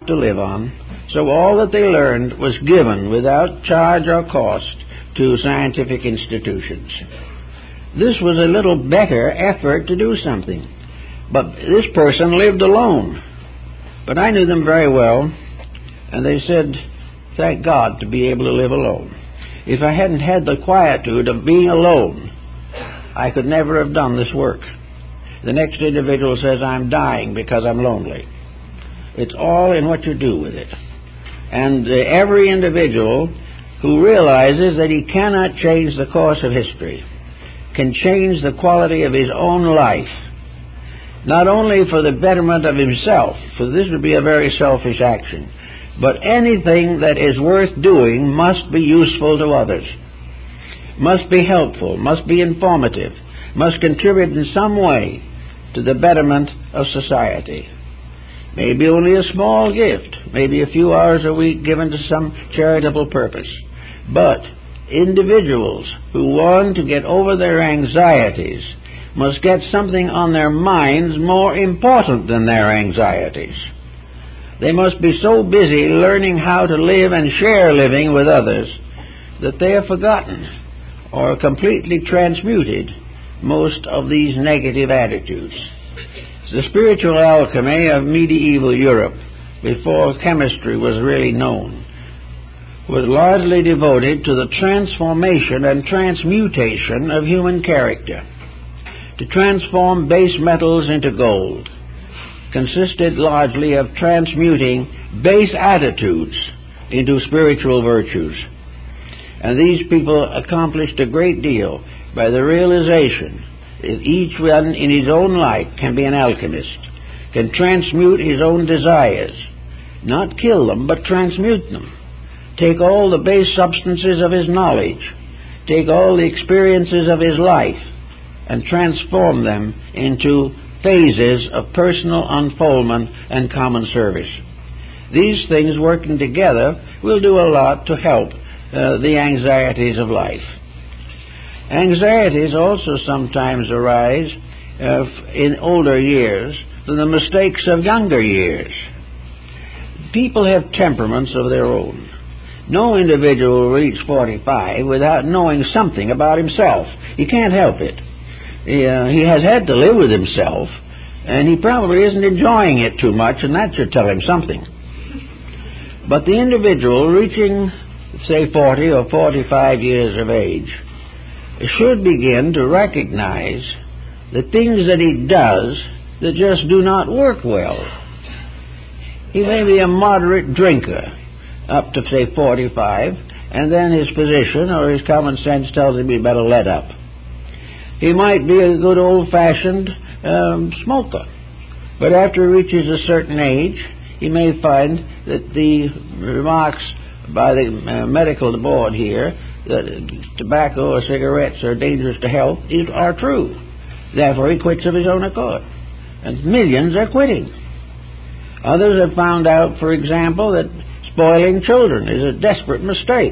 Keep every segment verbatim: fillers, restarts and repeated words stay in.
to live on, so all that they learned was given without charge or cost to scientific institutions. This was a little better effort to do something, but this person lived alone. But I knew them very well, and they said, thank God to be able to live alone. If I hadn't had the quietude of being alone, I could never have done this work. The next individual says, I'm dying because I'm lonely. It's all in what you do with it. And uh, every individual who realizes that he cannot change the course of history can change the quality of his own life, not only for the betterment of himself, for this would be a very selfish action, but anything that is worth doing must be useful to others, must be helpful, must be informative, must contribute in some way to the betterment of society. Maybe only a small gift, maybe a few hours a week given to some charitable purpose. But individuals who want to get over their anxieties must get something on their minds more important than their anxieties. They must be so busy learning how to live and share living with others that they have forgotten or completely transmuted most of these negative attitudes. The spiritual alchemy of medieval Europe, before chemistry was really known, was largely devoted to the transformation and transmutation of human character. To transform base metals into gold consisted largely of transmuting base attitudes into spiritual virtues. And these people accomplished a great deal by the realization that each one in his own life can be an alchemist, can transmute his own desires, not kill them, but transmute them. Take all the base substances of his knowledge, take all the experiences of his life, and transform them into phases of personal unfoldment and common service. These things working together will do a lot to help uh, the anxieties of life. Anxieties also sometimes arise uh, in older years from the mistakes of younger years. People have temperaments of their own. No individual will reach forty-five without knowing something about himself. He can't help it. He, uh, he has had to live with himself, and he probably isn't enjoying it too much, and that should tell him something. But the individual reaching, say, forty or forty-five years of age should begin to recognize the things that he does that just do not work well. He may be a moderate drinker up to, say, forty-five, and then his position or his common sense tells him he better let up. He might be a good old-fashioned um, smoker, but after he reaches a certain age, he may find that the remarks by the uh, medical board here that tobacco or cigarettes are dangerous to health are true. Therefore, he quits of his own accord, and millions are quitting. Others have found out, for example, that spoiling children is a desperate mistake.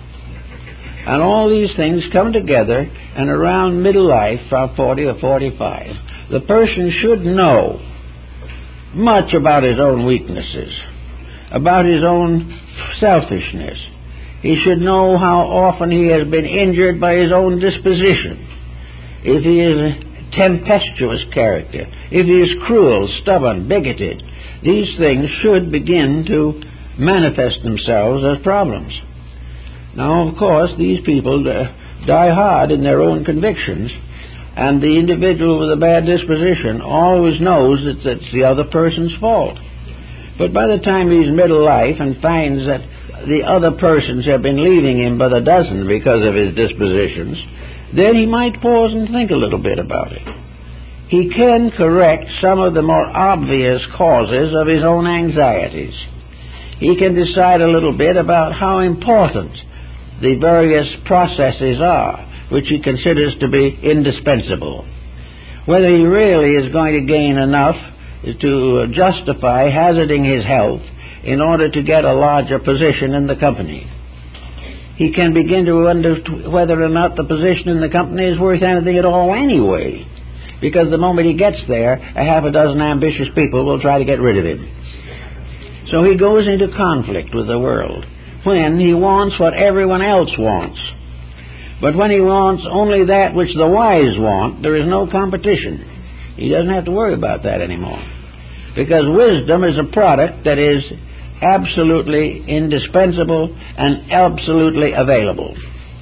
And all these things come together, and around middle life, from forty or forty-five, the person should know much about his own weaknesses, about his own selfishness. He should know how often he has been injured by his own disposition. If he is a tempestuous character, if he is cruel, stubborn, bigoted, these things should begin to manifest themselves as problems. Now, of course, these people uh, die hard in their own convictions, and the individual with a bad disposition always knows that it's the other person's fault. But by the time he's middle life and finds that the other persons have been leaving him by the dozen because of his dispositions, then he might pause and think a little bit about it. He can correct some of the more obvious causes of his own anxieties. He can decide a little bit about how important the various processes are which he considers to be indispensable. Whether he really is going to gain enough to justify hazarding his health in order to get a larger position in the company. He can begin to wonder whether or not the position in the company is worth anything at all anyway, because the moment he gets there, a half a dozen ambitious people will try to get rid of him. So he goes into conflict with the world when he wants what everyone else wants. But when he wants only that which the wise want, there is no competition. He doesn't have to worry about that anymore. Because wisdom is a product that is absolutely indispensable and absolutely available.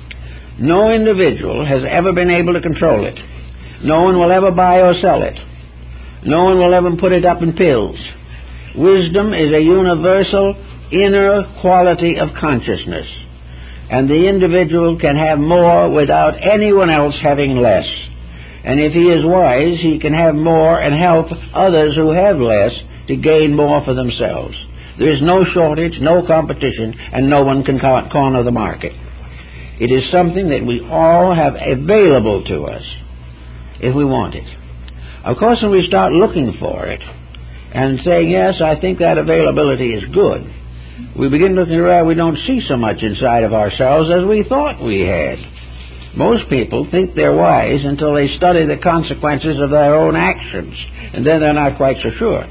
No individual has ever been able to control it. No one will ever buy or sell it. No one will ever put it up in pills. Wisdom is a universal inner quality of consciousness, and the individual can have more without anyone else having less. And if he is wise, he can have more and help others who have less to gain more for themselves. There is no shortage, no competition, and no one can corner the market. It is something that we all have available to us if we want it. Of course, when we start looking for it and saying, yes, I think that availability is good, we begin looking around, we don't see so much inside of ourselves as we thought we had. Most people think they're wise until they study the consequences of their own actions, and then they're not quite so sure.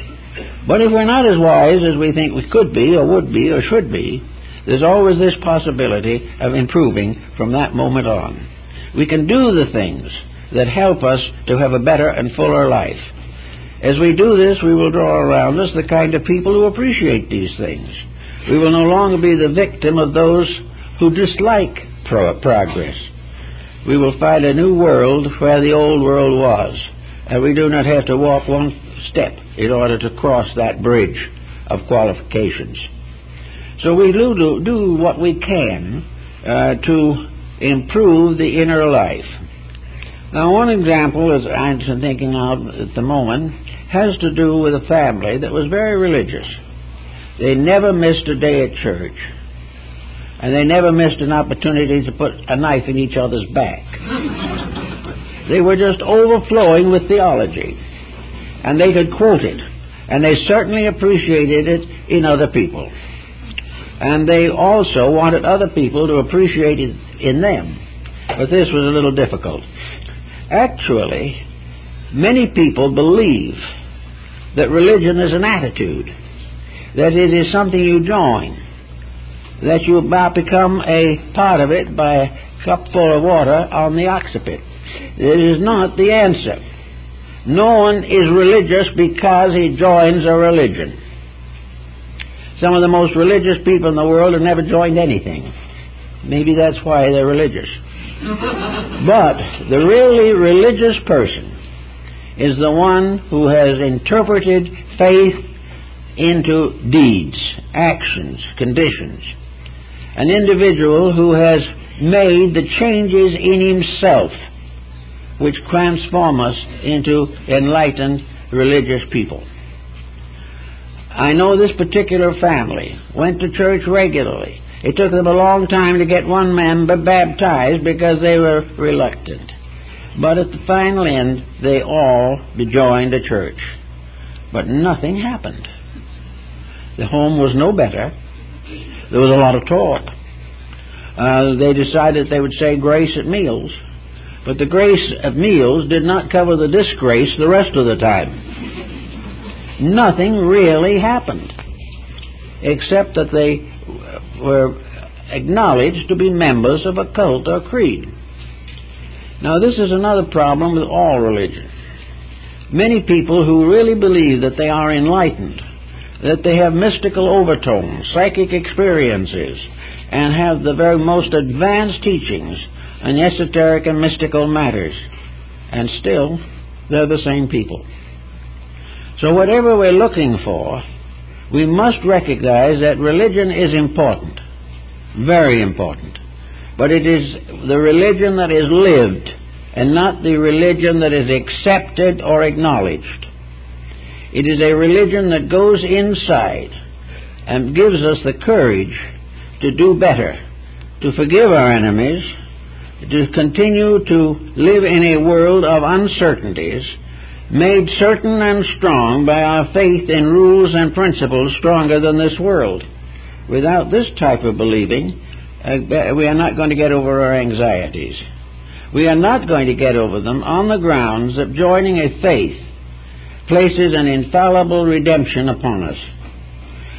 But if we're not as wise as we think we could be, or would be, or should be, there's always this possibility of improving from that moment on. We can do the things that help us to have a better and fuller life. As we do this, we will draw around us the kind of people who appreciate these things. We will no longer be the victim of those who dislike pro- progress. We will find a new world where the old world was, and we do not have to walk one step in order to cross that bridge of qualifications. So we do, do, do what we can uh, to improve the inner life. Now, one example, as I'm thinking of at the moment, has to do with a family that was very religious. They never missed a day at church, and they never missed an opportunity to put a knife in each other's back. They were just overflowing with theology, and they could quote it, and they certainly appreciated it in other people. And they also wanted other people to appreciate it in them, but this was a little difficult. Actually, many people believe that religion is an attitude, that it is something you join, that you about become a part of it by a cup full of water on the occiput. It is not the answer. No one is religious because he joins a religion. Some of the most religious people in the world have never joined anything. Maybe that's why they're religious. But the really religious person is the one who has interpreted faith into deeds, actions, conditions. An individual who has made the changes in himself which transform us into enlightened religious people. I know this particular family went to church regularly. It took them a long time to get one member baptized because they were reluctant. But at the final end, they all joined the church. But nothing happened. The home was no better. There was a lot of talk. Uh, they decided they would say grace at meals. But the grace at meals did not cover the disgrace the rest of the time. Nothing really happened, except that they were acknowledged to be members of a cult or creed. Now, this is another problem with all religion. Many people who really believe that they are enlightened, that they have mystical overtones, psychic experiences, and have the very most advanced teachings on esoteric and mystical matters, and still, they're the same people. So whatever we're looking for, we must recognize that religion is important, very important. But it is the religion that is lived and not the religion that is accepted or acknowledged. It is a religion that goes inside and gives us the courage to do better, to forgive our enemies, to continue to live in a world of uncertainties, made certain and strong by our faith in rules and principles stronger than this world. Without this type of believing, uh, we are not going to get over our anxieties. We are not going to get over them on the grounds that joining a faith places an infallible redemption upon us.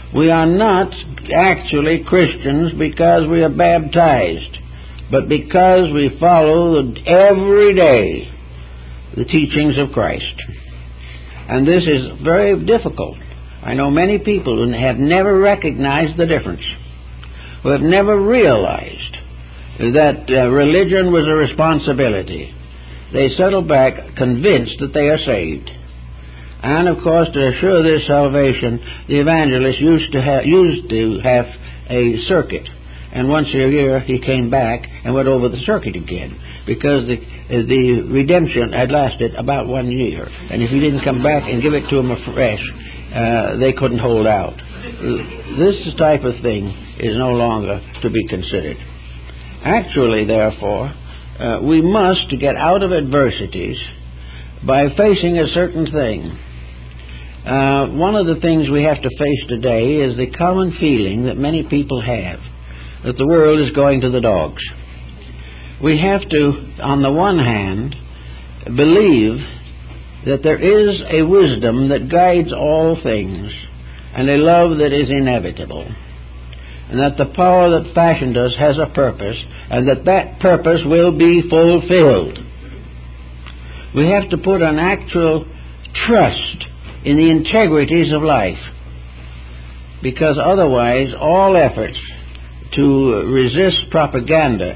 We are not actually Christians because we are baptized, but because we follow every day the teachings of Christ. And this is very difficult. I know many people who have never recognized the difference, who have never realized that uh, religion was a responsibility. They settle back convinced that they are saved. And, of course, to assure their salvation, the evangelist used to have, used to have a circuit. And once a year he came back and went over the circuit again, because the the redemption had lasted about one year. And if he didn't come back and give it to them afresh, uh, they couldn't hold out. This type of thing is no longer to be considered. Actually, therefore, uh, we must get out of adversities by facing a certain thing. Uh, one of the things we have to face today is the common feeling that many people have, that the world is going to the dogs. We have to, on the one hand, believe that there is a wisdom that guides all things and a love that is inevitable, and that the power that fashioned us has a purpose, and that that purpose will be fulfilled. We have to put an actual trust in the integrities of life, because otherwise all efforts to resist propaganda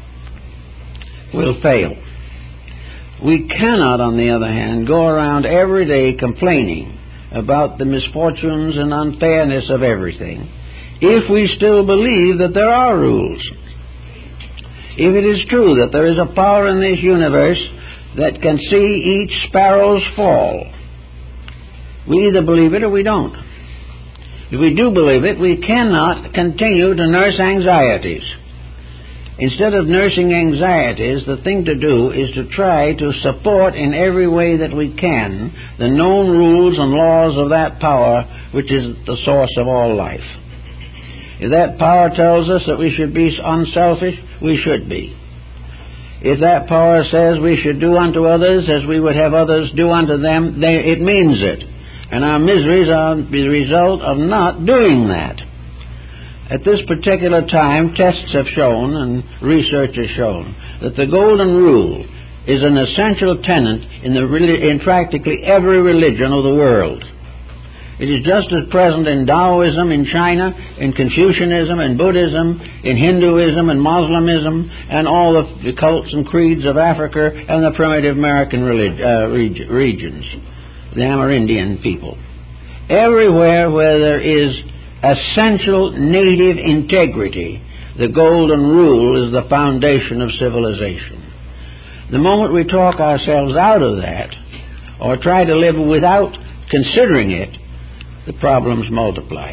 will fail. We cannot, on the other hand, go around every day complaining about the misfortunes and unfairness of everything if we still believe that there are rules. If it is true that there is a power in this universe that can see each sparrow's fall, we either believe it or we don't. If we do believe it, we cannot continue to nurse anxieties. Instead of nursing anxieties, the thing to do is to try to support in every way that we can the known rules and laws of that power which is the source of all life. If that power tells us that we should be unselfish, we should be. If that power says we should do unto others as we would have others do unto them, they, it means it. And our miseries are the result of not doing that. At this particular time, tests have shown and research has shown that the golden rule is an essential tenet in, the, in practically every religion of the world. It is just as present in Taoism in China, in Confucianism, in Buddhism, in Hinduism, and Muslimism, and all the cults and creeds of Africa and the primitive American relig- uh, reg- regions, the Amerindian people. Everywhere where there is essential native integrity, the golden rule is the foundation of civilization. The moment we talk ourselves out of that, or try to live without considering it, the problems multiply.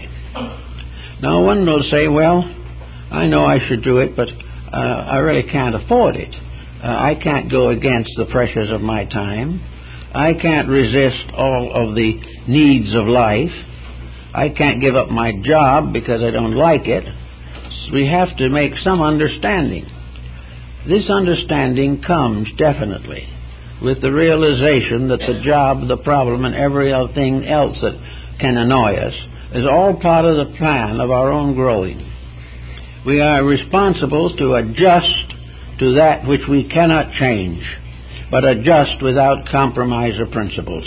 Now one will say, well, I know I should do it, but uh, I really can't afford it. Uh, I can't go against the pressures of my time. I can't resist all of the needs of life. I can't give up my job because I don't like it. So we have to make some understanding. This understanding comes definitely with the realization that the job, the problem, and everything else that can annoy us is all part of the plan of our own growing. We are responsible to adjust to that which we cannot change, but adjust without compromise of principles.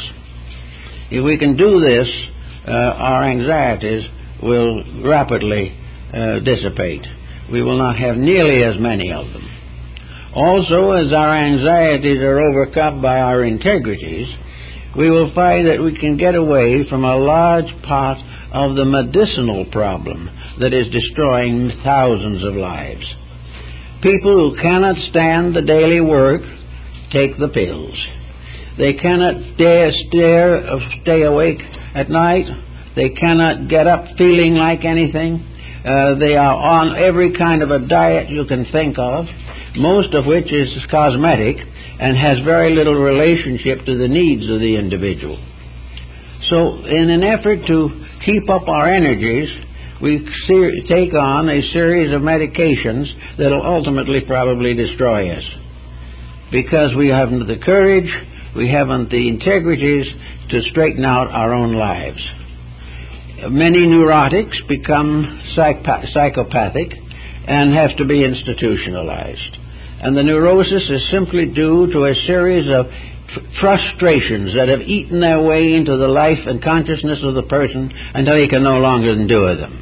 If we can do this, uh, our anxieties will rapidly uh, dissipate. We will not have nearly as many of them. Also, as our anxieties are overcome by our integrities, we will find that we can get away from a large part of the medicinal problem that is destroying thousands of lives. People who cannot stand the daily work take the pills. They cannot dare stare or stay awake at night. They cannot get up feeling like anything. Uh, they are on every kind of a diet you can think of, most of which is cosmetic and has very little relationship to the needs of the individual. So in an effort to keep up our energies, we ser- take on a series of medications that will ultimately probably destroy us, because we haven't the courage, we haven't the integrities to straighten out our own lives. Many neurotics become psych- psychopathic and have to be institutionalized. And the neurosis is simply due to a series of frustrations that have eaten their way into the life and consciousness of the person until he can no longer endure them.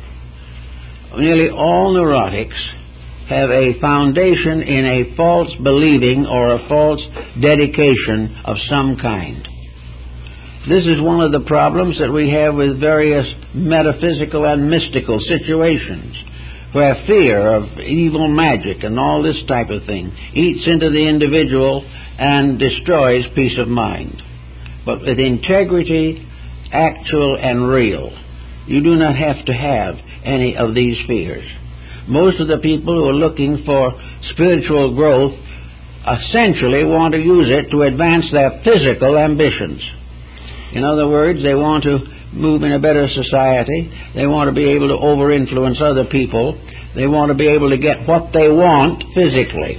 Nearly all neurotics have a foundation in a false believing or a false dedication of some kind. This is one of the problems that we have with various metaphysical and mystical situations, where fear of evil magic and all this type of thing eats into the individual and destroys peace of mind. But with integrity, actual and real, you do not have to have any of these fears. Most of the people who are looking for spiritual growth essentially want to use it to advance their physical ambitions. In other words, they want to move in a better society. They want to be able to over-influence other people. They want to be able to get what they want physically.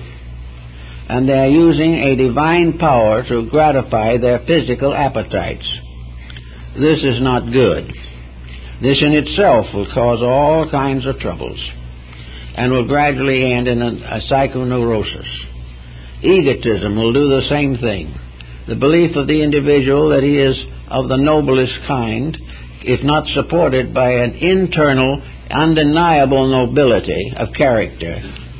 And they're using a divine power to gratify their physical appetites. This is not good. This in itself will cause all kinds of troubles and will gradually end in a, a psychoneurosis. Egotism will do the same thing. The belief of the individual that he is of the noblest kind, if not supported by an internal, undeniable nobility of character,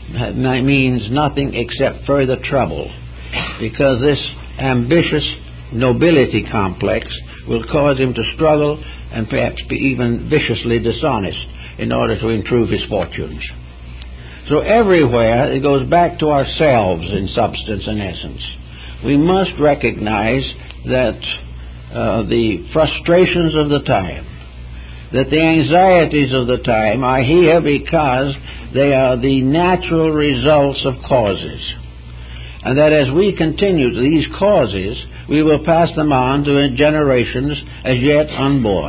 means nothing except further trouble, because this ambitious nobility complex will cause him to struggle and perhaps be even viciously dishonest in order to improve his fortunes. So everywhere it goes back to ourselves in substance and essence. We must recognize that uh, the frustrations of the time, that the anxieties of the time are here because they are the natural results of causes. And that as we continue to these causes, we will pass them on to generations as yet unborn.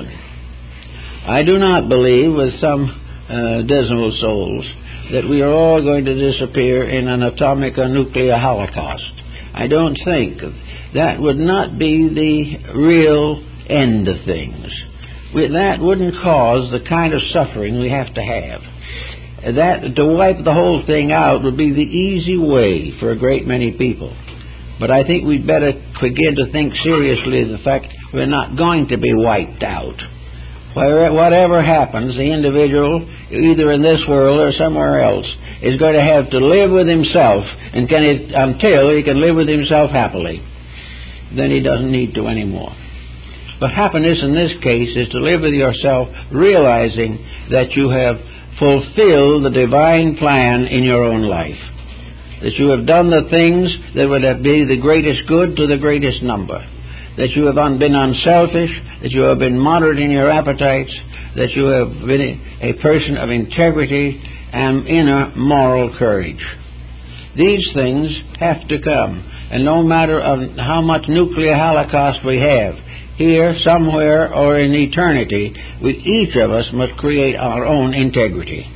I do not believe, with some uh, dismal souls, that we are all going to disappear in an atomic or nuclear holocaust. I don't think. That would not be the real end of things. We, that wouldn't cause the kind of suffering we have to have. That, to wipe the whole thing out would be the easy way for a great many people. But I think we'd better begin to think seriously of the fact we're not going to be wiped out. Whatever happens, the individual, either in this world or somewhere else, is going to have to live with himself and can it, until he can live with himself happily. Then he doesn't need to anymore. But happiness in this case is to live with yourself realizing that you have fulfilled the divine plan in your own life, that you have done the things that would be the greatest good to the greatest number, that you have been unselfish, that you have been moderate in your appetites, that you have been a person of integrity and inner moral courage. These things have to come, and no matter of how much nuclear holocaust we have, here, somewhere, or in eternity, we, each of us must create our own integrity.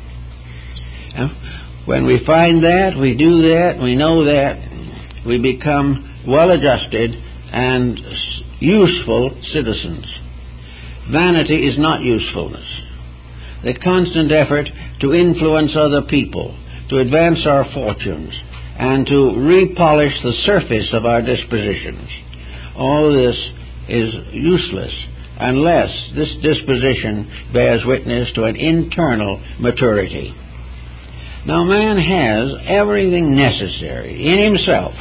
Now, when we find that, we do that, we know that, we become well-adjusted and useful citizens. Vanity is not usefulness. The constant effort to influence other people, to advance our fortunes, and to repolish the surface of our dispositions, all this is useless unless this disposition bears witness to an internal maturity. Now, man has everything necessary in himself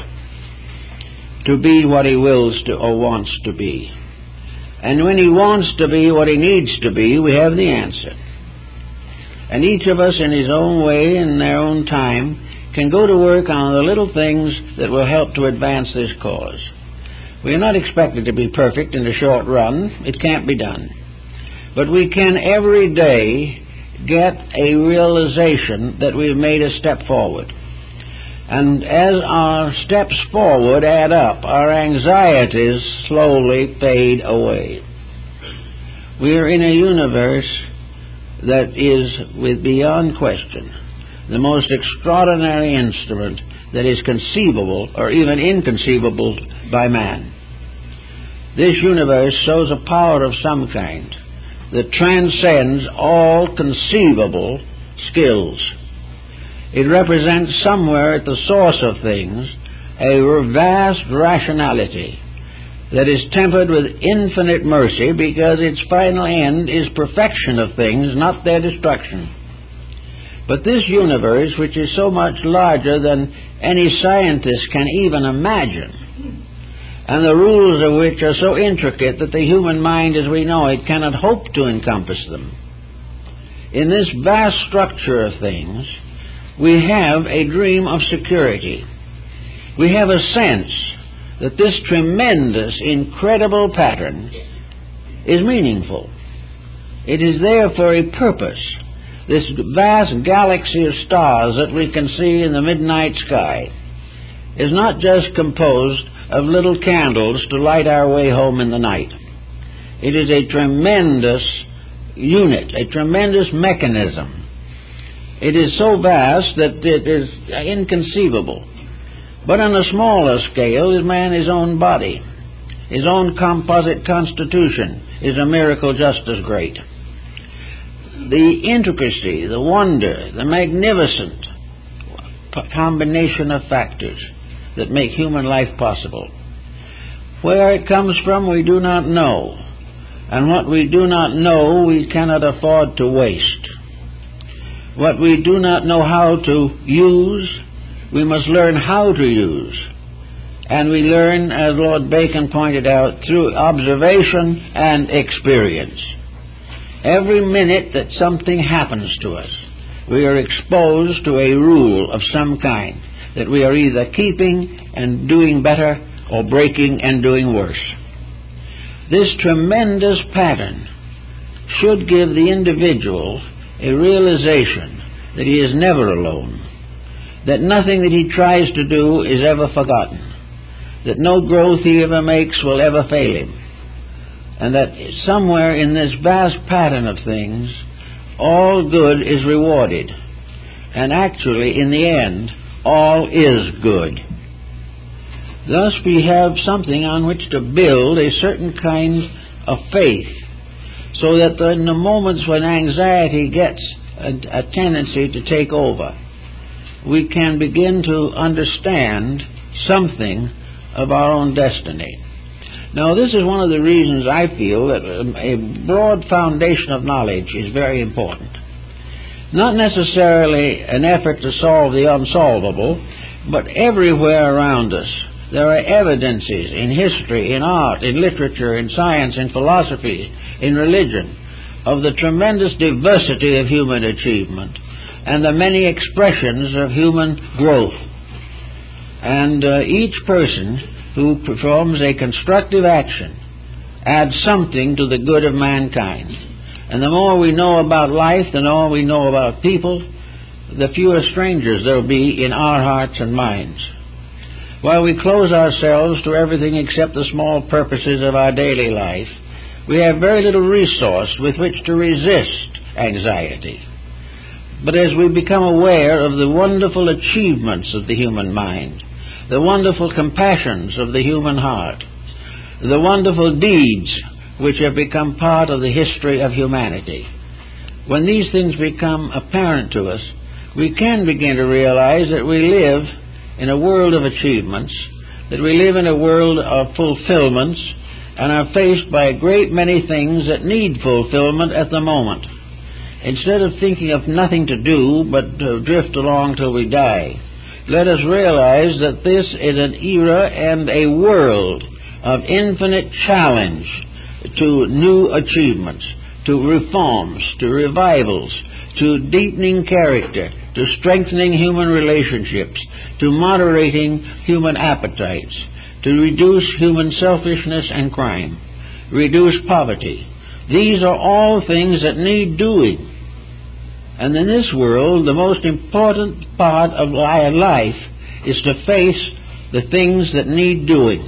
to be what he wills to or wants to be. And when he wants to be what he needs to be, we have the answer. And each of us in his own way, in their own time, can go to work on the little things that will help to advance this cause. We are not expected to be perfect in the short run. It can't be done. But we can every day get a realization that we've made a step forward. And as our steps forward add up, our anxieties slowly fade away. We are in a universe that is, with beyond question, the most extraordinary instrument that is conceivable or even inconceivable by man. This universe shows a power of some kind that transcends all conceivable skills. It represents somewhere at the source of things a vast rationality that is tempered with infinite mercy, because its final end is perfection of things, not their destruction. But this universe, which is so much larger than any scientist can even imagine, and the rules of which are so intricate that the human mind as we know it cannot hope to encompass them, in this vast structure of things, we have a dream of security. We have a sense that this tremendous, incredible pattern is meaningful. It is there for a purpose. This vast galaxy of stars that we can see in the midnight sky is not just composed of little candles to light our way home in the night. It is a tremendous unit, a tremendous mechanism. It is so vast that it is inconceivable. But on a smaller scale is man his own body. His own composite constitution is a miracle just as great. The intricacy, the wonder, the magnificent combination of factors that make human life possible. Where it comes from we do not know, and what we do not know we cannot afford to waste. What we do not know how to use, we must learn how to use. And we learn, as Lord Bacon pointed out, through observation and experience. Every minute that something happens to us, we are exposed to a rule of some kind that we are either keeping and doing better or breaking and doing worse. This tremendous pattern should give the individual a realization that he is never alone, that nothing that he tries to do is ever forgotten, that no growth he ever makes will ever fail him, and that somewhere in this vast pattern of things, all good is rewarded, and actually, in the end, all is good. Thus we have something on which to build a certain kind of faith, so that in the moments when anxiety gets a, a tendency to take over, we can begin to understand something of our own destiny. Now, this is one of the reasons I feel that a broad foundation of knowledge is very important. Not necessarily an effort to solve the unsolvable, but everywhere around us there are evidences in history, in art, in literature, in science, in philosophy, in religion, of the tremendous diversity of human achievement and the many expressions of human growth. And uh, each person who performs a constructive action adds something to the good of mankind. And the more we know about life, the more we know about people, the fewer strangers there will be in our hearts and minds. While we close ourselves to everything except the small purposes of our daily life, we have very little resource with which to resist anxiety. But as we become aware of the wonderful achievements of the human mind, the wonderful compassions of the human heart, the wonderful deeds which have become part of the history of humanity, when these things become apparent to us, we can begin to realize that we live in a world of achievements, that we live in a world of fulfillments, and are faced by a great many things that need fulfillment at the moment. Instead of thinking of nothing to do but to drift along till we die, let us realize that this is an era and a world of infinite challenge to new achievements, to reforms, to revivals, to deepening character, to strengthening human relationships, to moderating human appetites, to reduce human selfishness and crime, reduce poverty. These are all things that need doing. And in this world, the most important part of our life is to face the things that need doing.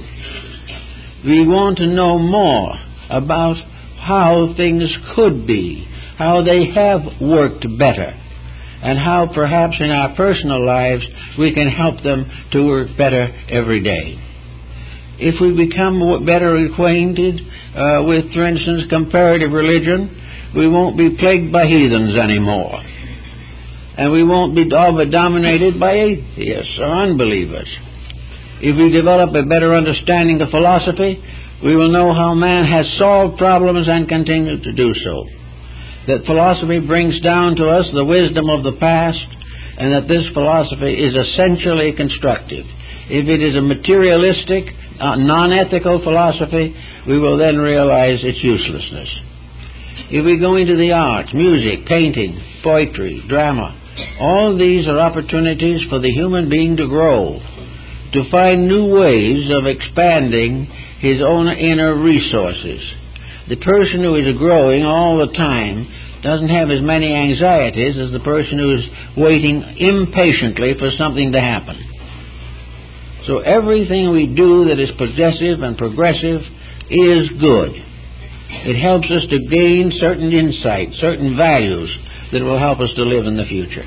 We want to know more about how things could be, how they have worked better, and how perhaps in our personal lives we can help them to work better every day. If we become better acquainted uh, with, for instance, comparative religion, we won't be plagued by heathens anymore. And we won't be dominated by atheists or unbelievers. If we develop a better understanding of philosophy, we will know how man has solved problems and continue to do so. That philosophy brings down to us the wisdom of the past, and that this philosophy is essentially constructive. If it is a materialistic, uh, non-ethical philosophy, we will then realize its uselessness. If we go into the arts, music, painting, poetry, drama, all these are opportunities for the human being to grow, to find new ways of expanding his own inner resources. The person who is growing all the time doesn't have as many anxieties as the person who is waiting impatiently for something to happen. So everything we do that is possessive and progressive is good. It helps us to gain certain insight, certain values that will help us to live in the future.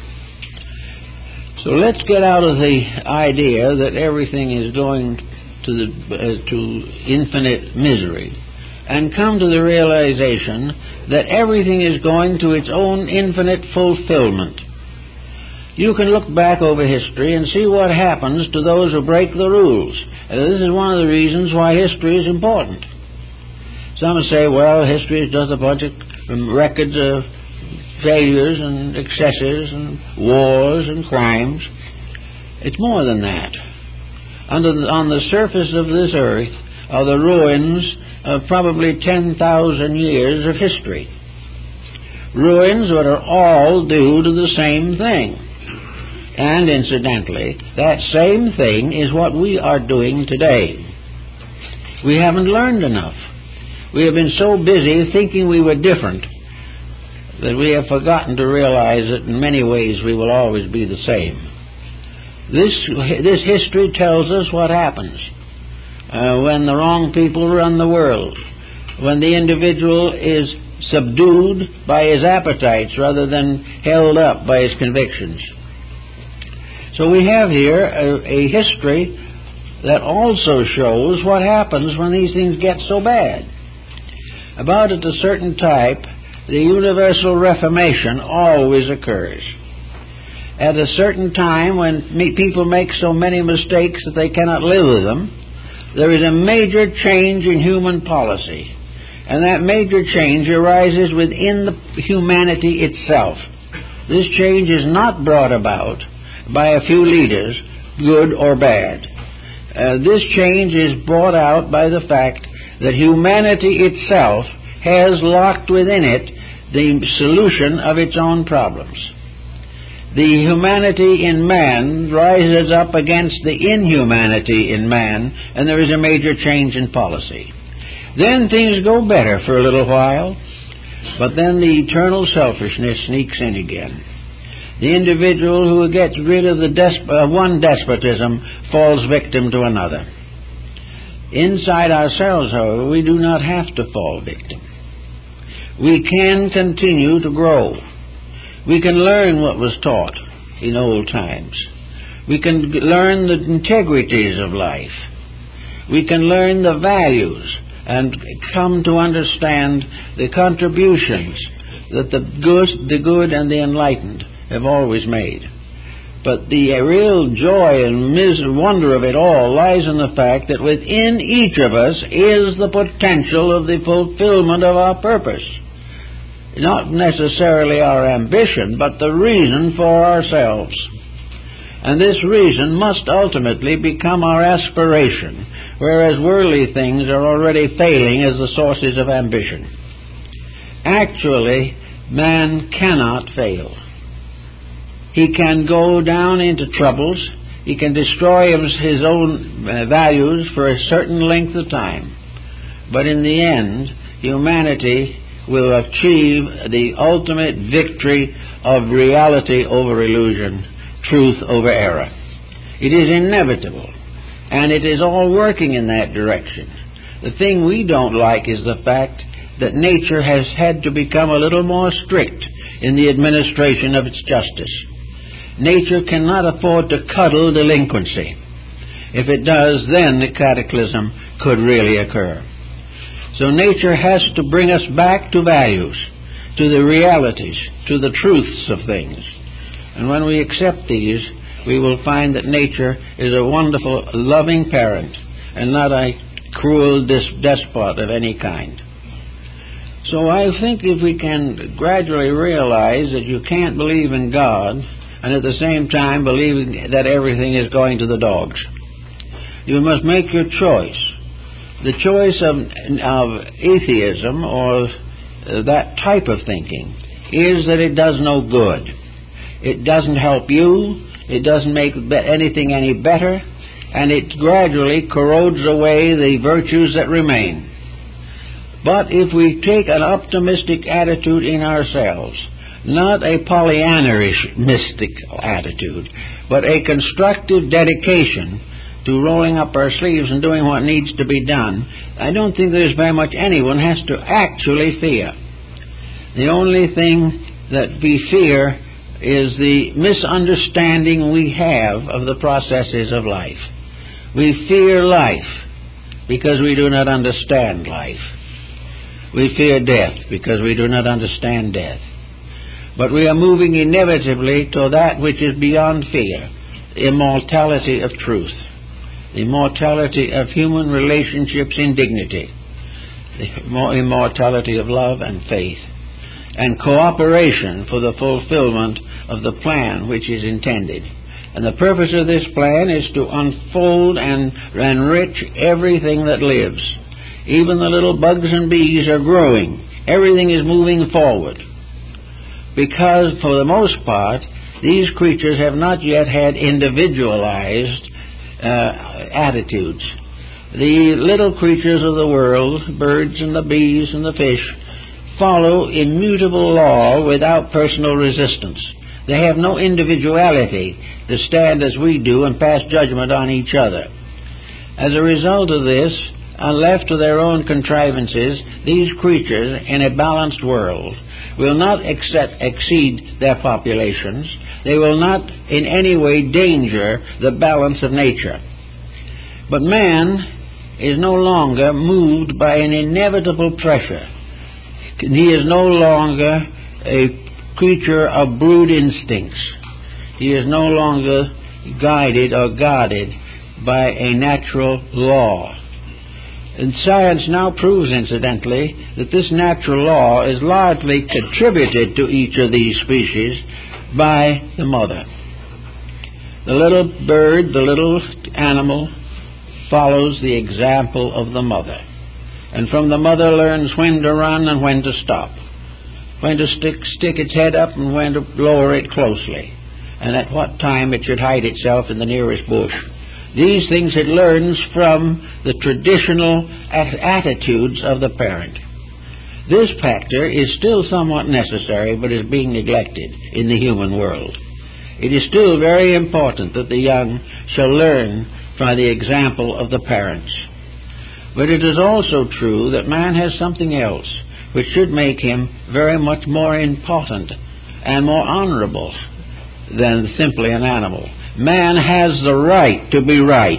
So let's get out of the idea that everything is going to the uh, to infinite misery, and come to the realization that everything is going to its own infinite fulfillment. You can look back over history and see what happens to those who break the rules. And this is one of the reasons why history is important. Some say, well, history is just a bunch of records of failures and excesses and wars and crimes. It's more than that. Under the, on the surface of this earth are the ruins of probably ten thousand years of history. Ruins that are all due to the same thing. And incidentally, that same thing is what we are doing today. We haven't learned enough. We have been so busy thinking we were different that we have forgotten to realize that in many ways we will always be the same. This, this history tells us what happens uh, when the wrong people run the world, when the individual is subdued by his appetites rather than held up by his convictions. So we have here a, a history that also shows what happens when these things get so bad. About at a certain type, the universal reformation always occurs. At a certain time, when people make so many mistakes that they cannot live with them, there is a major change in human policy. And that major change arises within the humanity itself. This change is not brought about by a few leaders, good or bad. Uh, this change is brought out by the fact that humanity itself has locked within it the solution of its own problems. The humanity in man rises up against the inhumanity in man, and there is a major change in policy. Then things go better for a little while, but then the eternal selfishness sneaks in again. The individual who gets rid of the desp- uh, one despotism falls victim to another. Inside ourselves, however, we do not have to fall victim. We can continue to grow. We can learn what was taught in old times. We can g- learn the integrities of life. We can learn the values and come to understand the contributions that the good, the good and the enlightened have always made. But the real joy and mis- wonder of it all lies in the fact that within each of us is the potential of the fulfillment of our purpose. Not necessarily our ambition, but the reason for ourselves. And this reason must ultimately become our aspiration, whereas worldly things are already failing as the sources of ambition. Actually, man cannot fail. He can go down into troubles. He can destroy his own uh, values for a certain length of time. But in the end, humanity will achieve the ultimate victory of reality over illusion, truth over error. It is inevitable, and it is all working in that direction. The thing we don't like is the fact that nature has had to become a little more strict in the administration of its justice. Nature cannot afford to cuddle delinquency. If it does, then the cataclysm could really occur. So nature has to bring us back to values. to the realities, to the truths of things. And when we accept these, we will find that nature is a wonderful, loving parent and not a cruel dis- despot of any kind. So I think if we can gradually realize that you can't believe in God and at the same time believe that everything is going to the dogs, you must make your choice. The choice of, of atheism or uh, that type of thinking is that it does no good. It doesn't help you, it doesn't make anything any better, and it gradually corrodes away the virtues that remain. But if we take an optimistic attitude in ourselves, not a Pollyanna-ish mystic attitude, but a constructive dedication to rolling up our sleeves and doing what needs to be done, I don't think there's very much anyone has to actually fear. The only thing that we fear is the misunderstanding we have of the processes of life. We fear life because we do not understand life. We fear death because we do not understand death. But we are moving inevitably to that which is beyond fear, the immortality of truth, the immortality of human relationships in dignity, the immortality of love and faith, and cooperation for the fulfillment of the plan which is intended. And the purpose of this plan is to unfold and enrich everything that lives. Even the little bugs and bees are growing. Everything is moving forward. Because, for the most part, these creatures have not yet had individualized uh, attitudes. The little creatures of the world, birds and the bees and the fish, follow immutable law without personal resistance. They have no individuality to stand as we do and pass judgment on each other. As a result of this, and left to their own contrivances, these creatures in a balanced world will not accept, exceed their populations. They will not in any way danger the balance of nature. But man is no longer moved by an inevitable pressure. He is no longer a creature of brute instincts. He is no longer guided or guarded by a natural law. And science now proves, incidentally, that this natural law is largely contributed to each of these species by the mother. The little bird, the little animal, follows the example of the mother. And from the mother learns when to run and when to stop, when to stick, stick its head up and when to lower it closely, and at what time it should hide itself in the nearest bush. These things it learns from the traditional attitudes of the parent. This factor is still somewhat necessary, but is being neglected in the human world. It is still very important that the young shall learn by the example of the parents. But it is also true that man has something else which should make him very much more important and more honorable than simply an animal. Man has the right to be right.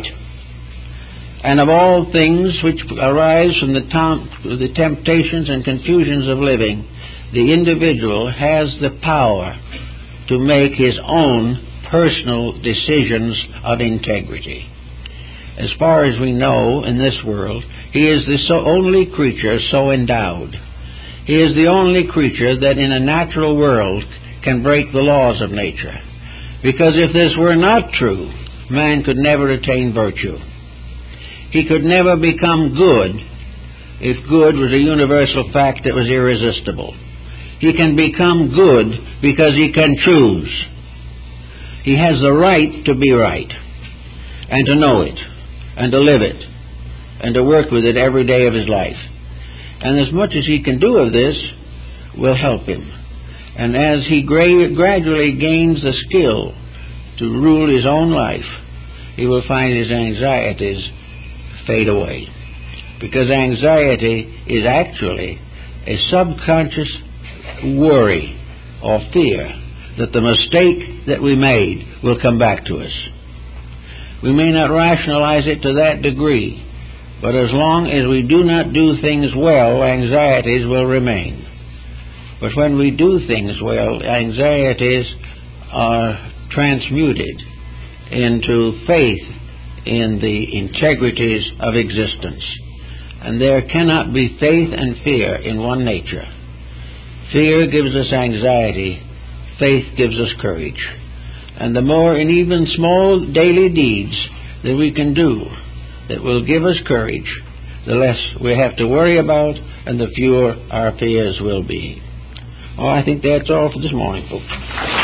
And of all things which arise from the, tom- the temptations and confusions of living, the individual has the power to make his own personal decisions of integrity. As far as we know in this world, he is the so only creature so endowed. He is the only creature that in a natural world can break the laws of nature. Because if this were not true, man could never attain virtue. He could never become good if good was a universal fact that was irresistible. He can become good because he can choose. He has the right to be right, and to know it, and to live it, and to work with it every day of his life. And as much as he can do of this will help him. And as he gra- gradually gains the skill to rule his own life, he will find his anxieties fade away. Because anxiety is actually a subconscious worry or fear that the mistake that we made will come back to us. We may not rationalize it to that degree, but as long as we do not do things well, anxieties will remain. But when we do things well, anxieties are transmuted into faith in the integrities of existence. And there cannot be faith and fear in one nature. Fear gives us anxiety. Faith gives us courage. And the more in even small daily deeds that we can do that will give us courage, the less we have to worry about and the fewer our fears will be. Oh, I think that's all for this morning, folks.